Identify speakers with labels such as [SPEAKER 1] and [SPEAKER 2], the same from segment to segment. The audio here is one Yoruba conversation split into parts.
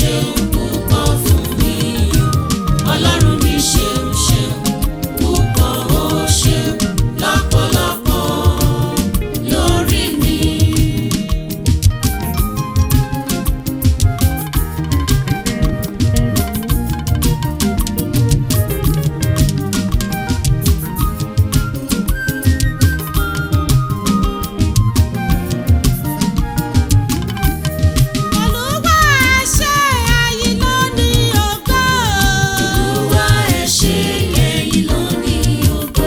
[SPEAKER 1] ṣeun púpọ̀ fún mi o. Ọlọ́run mi ṣeun ṣeun púpọ̀, ó ṣeun lọ́pọ̀lọpọ̀ lórí mi.
[SPEAKER 2] Olúwa ẹ ṣé, ẹ̀yin ló ní ògo.
[SPEAKER 1] Olúwa ẹ ṣé, ẹ̀yin ló ní ògo.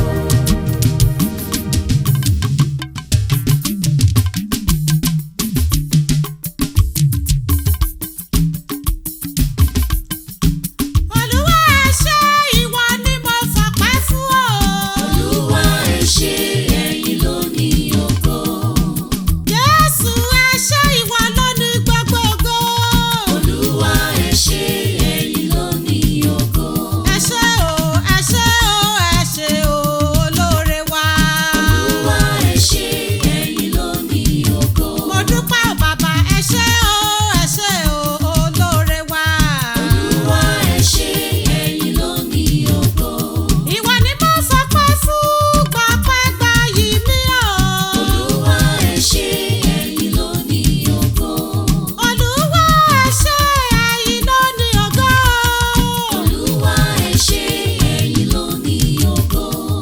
[SPEAKER 2] Olúwa ẹ ṣé, ìwọ ni mo fọpẹ́ fún o.
[SPEAKER 1] Olúwa ẹ ṣé, ẹ̀yin ló ní ògo.
[SPEAKER 2] Jésù ẹ ṣé, ìwọ ló ní gbogbo ògo.
[SPEAKER 1] Olúwa ẹ ṣé, ẹ̀yin ló ní ògo.
[SPEAKER 2] Ẹ ṣé o, ẹ ṣé o, ẹ ṣé o, olóore wa.
[SPEAKER 1] Olúwa ẹ ṣé, ẹ̀yin ló ní ògo.
[SPEAKER 2] Mo dúpẹ́ o bàbá, ẹ ṣé o, olóore wa.
[SPEAKER 1] Olúwa ẹ ṣé, ẹ̀yin ló ní ògo.
[SPEAKER 2] Ìwọ ni mo fọpẹ́ fún, gbọpẹ́ gbayì mi o.
[SPEAKER 1] Olúwa ẹ ṣé, ẹ̀yin ló ní ògo.
[SPEAKER 2] Olúwa ẹ ṣé, ẹ̀yin ló ní ògo.
[SPEAKER 1] Olúwa ẹ ṣé, ẹ̀yin ló ní ògo.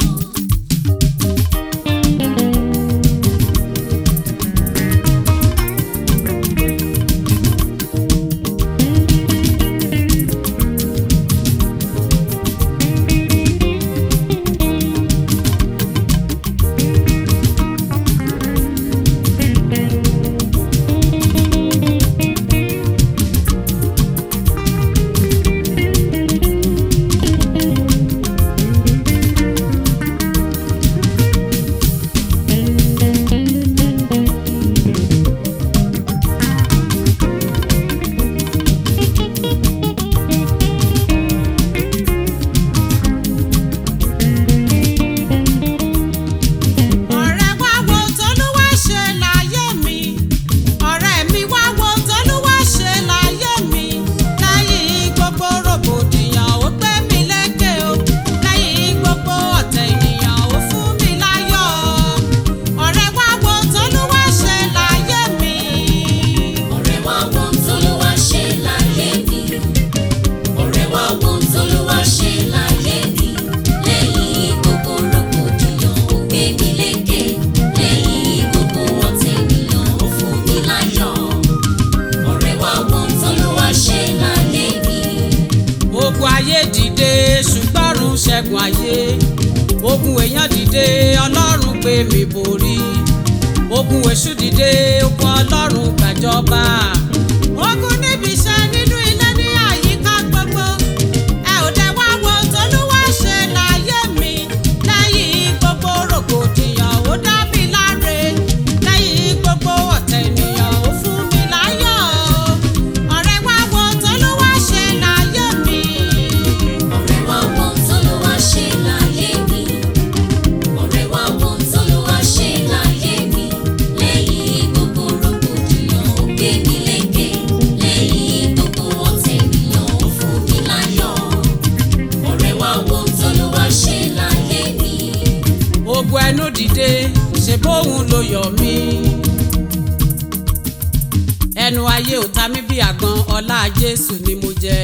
[SPEAKER 2] Ọ̀rẹ́ wá wo t'Olúwa ṣe láyé mi. Ọ̀rẹ́ mi wá wo t'Olúwa ṣe láyé mi. Lẹ́yìn gbogbo rògbòdìyàn ó gbé mi lékè o. Lẹ́yìn gbogbo ọ̀tẹ̀ ènìyàn ó fún mi láyọ̀. Ọ̀rẹ́ wá wo t'Olúwa ṣe láyé mi.
[SPEAKER 1] Ọ̀rẹ́ wa wo ohun t'Olúwa ṣe láyé mi. Ọ̀rẹ́ wa wo ohun t'Olúwa ṣe láyé mi. Lẹ́yìn gbogbo rògbòdìyàn ó gbé mi lékè. Lẹ́yìn gbogbo ọ̀tẹ̀ ènìyàn ó fún mi láyọ̀. Ọ̀rẹ́ wa wo ohun t'Olúwa ṣe láyé mi.
[SPEAKER 2] Ogun ayé dìde ṣùgbọ́n ọ̀run ṣẹ́gun ayé. Ogun èèyàn dìde Ọlọ́run gbé mi borí. Ogun èṣù dìde ogun Ọlọ́run gbàjọba. Ogun níbi iṣẹ́ nínú ilé ní àyíká gbogbo. Ẹ ò dẹ̀ wá wo t'Olúwa ṣe láyé mi. Lẹ́yìn gbogbo rògbòdìyàn ó dá mi láre. Lẹ́yìn gbogbo ọ̀tẹ̀ ènìyàn ó fún mi láyọ̀. Ọ̀rẹ́ wá wo t'Olúwa ṣe láyé mi.
[SPEAKER 1] Ọ̀rẹ́ wa wo ohun t'Olúwa ṣe láyé mi. Ọ̀rẹ́ wa wo ohun t'Olúwa ṣe láyé mi. Lẹ́yìn gbogbo rògbòdìyàn ó gbé mi lékè. Lẹ́yìn gbogbo ọ̀tẹ̀ ènìyàn ó fún mi láyọ̀. Ọ̀rẹ́ wa wo ohun t'Olúwa ṣe láyé mi.
[SPEAKER 2] Ogun ẹnu dìde ṣe bóun ló yọ̀ mí. Ẹnu ayé ò ta mí bí àgbọn, ọlá Jésù ni mo jẹ.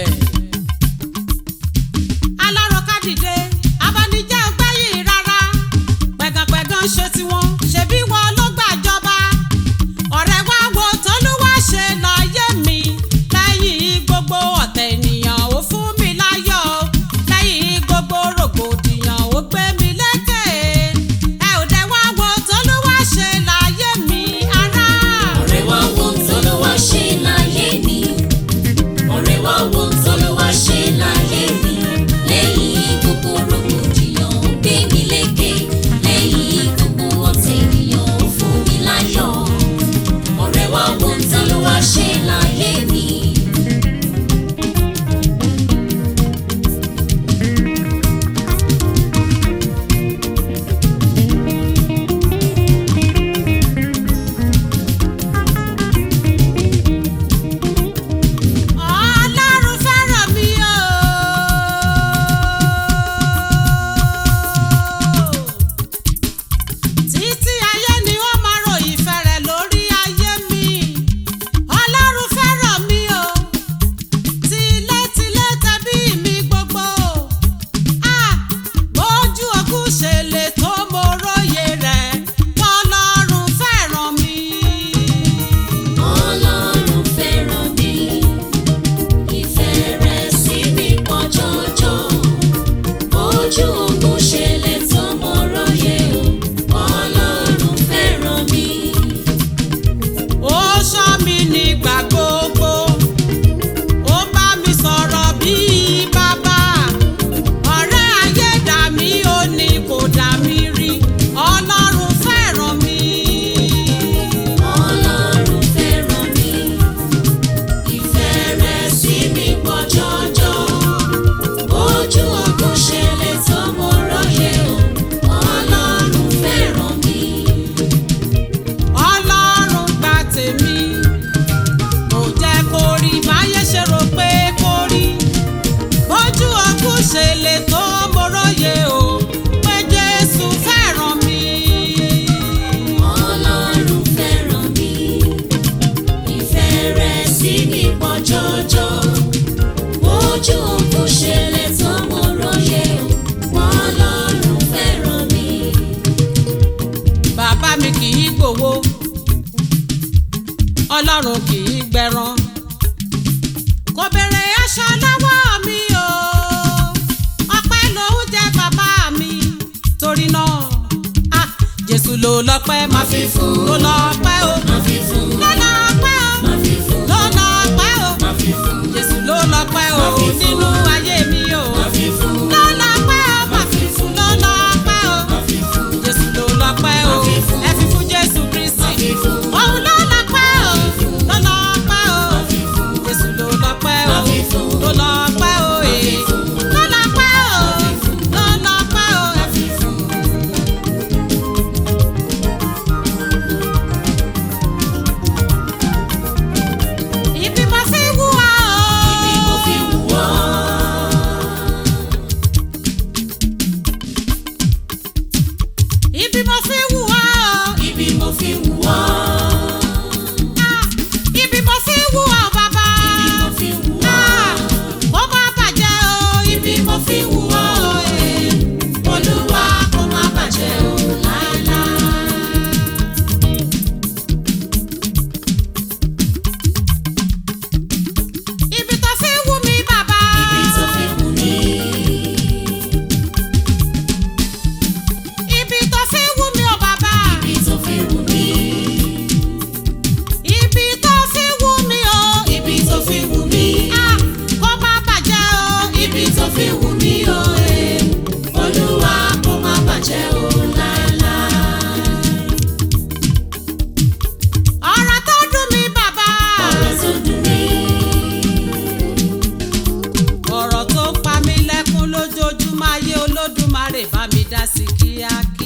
[SPEAKER 2] Alárọ̀ká dìde abanijẹ́ gbẹ́yìn rárá. Pẹ̀gànpẹ̀gàn ṣe tiwọn ṣebí wọn ló gbàjọba. Ọ̀rẹ́ wá wo t'Olúwa ṣe láyé mi. Lẹ́yìn gbogbo ọ̀tẹ̀ ènìyàn ó fún mi láyọ̀. Lẹ́yìn gbogbo rògbòdìyàn ó gbé mi lékè. Ẹ ò dẹ̀ wá wo t'Olúwa ṣe láyé mi ará.
[SPEAKER 1] Ọ̀rẹ́ wa wo ohun t'Olúwa ṣe láyé mi. Ọ̀rẹ́ wa wo ohun t'Olúwa
[SPEAKER 2] ọlọ́run kì í gbẹran. Kò béèrè aṣọ lọ́wọ́ mi o, ọpẹ́ lòún jẹ́ bàbá mi. Torí náà, Jésù ló lọ́pẹ́ máa fi fún, ló lọ́pẹ́ o, máa fi fún, ló lọ́pẹ́ o, máa fi fún, ló lọ́pẹ́ o, máa fi fún, Jésù ló lọ́pẹ́ o nínú ayé mi o, máa fi fún, ló lọ́pẹ́ o, máa fi fún, ló lọ́pẹ́ o, máa fi fún, Jésù ló lọ́pẹ́ o, ẹ fi fún Jésù Kristi, òun ló lọ́pẹ́ o, ló lọ́pẹ́ o, Jésù ló lọ́pẹ́ o, ló lọ́pẹ́ o, ló lọ́pẹ́ o, ló lọ́pẹ́ o, ẹ fi fún. Ibi mo fi wù ọ́, ibi mo fi wù ọ́, ibi mo fi wù ọ́, ibi mo fi wù ọ́, ibi mo fi wù ọ́ bàbá, ibi mo fi wù ọ́, kó má bàjẹ́ o, ibi mo fi wù ọ́, Olúwa kó má bàjẹ́ o láéláé. Ibi tó fi wù mí bàbá, ibi tó fi wù mí, ibi tó fi wù mí o bàbá, ibi tó fi wù mí, ibi tó fi wù mí o, ibi tó fi wù mí, kó má bàjẹ́ o, ibi tó fi wù mí o, Olúwa kó má bàjẹ́ o láéláé. Ọ̀rọ̀ tó dùn mí bàbá, ọ̀rọ̀ tó dùn mí, ọ̀rọ̀ tó pa mí lẹ́kún lójoojúmọ́ ayé Olódùmarè bá mi dá sí kíákíá.